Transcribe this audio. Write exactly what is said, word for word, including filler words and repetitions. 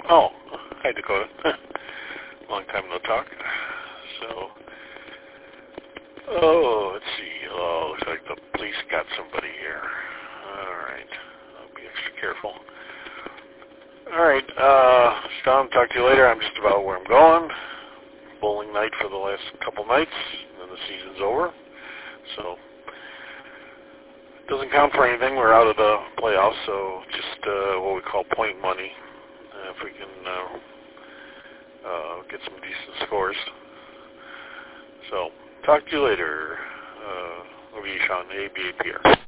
Oh, hi Dakota. Long time no talk. So, oh, let's see. Oh, looks like the police got somebody here. All right, I'll be extra careful. All right, uh, Tom, talk to you later. I'm just about where I'm going. Bowling night for the last couple nights, and then the season's over. So, it doesn't count for anything. We're out of the playoffs, so just uh, what we call point money. Uh, if we can uh, uh, get some decent scores. So, talk to you later. Uh, over to you, Sean, A B A P R.